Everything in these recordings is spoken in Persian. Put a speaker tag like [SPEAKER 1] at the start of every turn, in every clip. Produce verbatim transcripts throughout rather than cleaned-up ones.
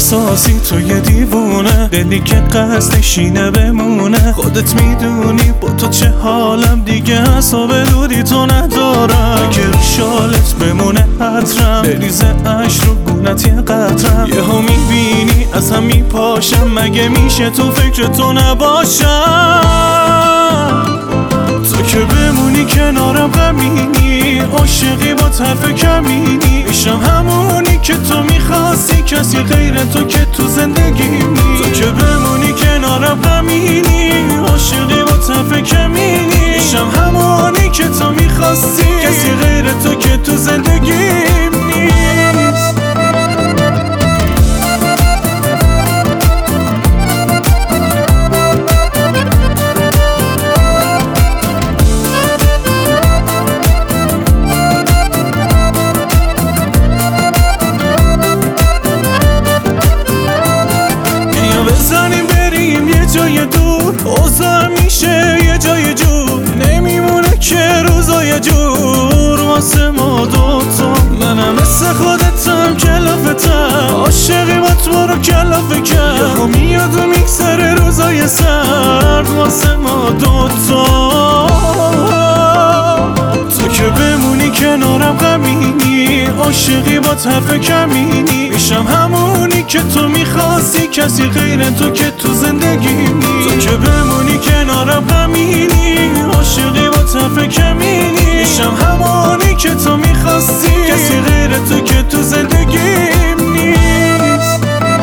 [SPEAKER 1] احساسی تو یه دیوونه، دلی که قصدش اینه بمونه. خودت میدونی با تو چه حالم، دیگه حساب دوری تو ندارم. اگه رو شالت بمونه عطرم، بریزه عشق رو گونت یه قطرم. یه ها میبینی از هم میپاشم، مگه میشه تو فکر تو نباشم؟ تو که بمونی کنارم غمینی، عاشقی با طرف کمینی. میشم همونی که تو میخواستی، کسی غیر تو که تو زندگی نی. تو که بمونی کنارم غمینی، عاشقی با طرف کمینی. میشم همونی که تو میخواستی، کسی غیر تو که تو زندگی نیست. بزنیم بریم یه جای دور، اوضاع میشه یه جای جور. نمیمونه که روزای جور واسه ما دوتا. منم مثل خودتم کلافتم، عاشقی با تو رو کلافه کرد. یهو میاد و میگذره روزای سرد واسه ما دوتا. تو که بمونی کنارم غمینی، عاشقی با طرف کمینی. میشم همونی که تو میخواستی، کسی غیر تو که تو زندگی نی. تو که بمونی کنارم غمینی، عاشقی با طرف کمینی. میشم همونی که تو میخواستی، کسی غیر تو که تو زندگی نیست.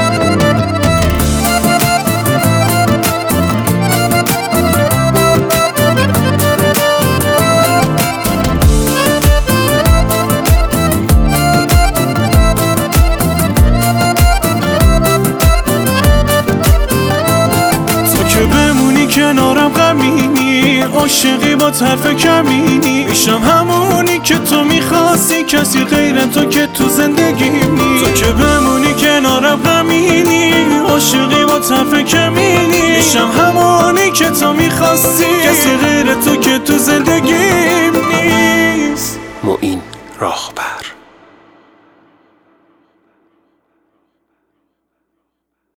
[SPEAKER 1] کنارم غمینی، عاشقی با طرف کمینی. میشم همونی که تو میخواستی، کسی غیر تو که تو زندگی نی. تو که بمونی کنارم غمینی، عاشقی با طرف کمینی. میشم همونی که تو میخواستی، کسی غیر تو که تو زندگی نیست.
[SPEAKER 2] معین راهبر.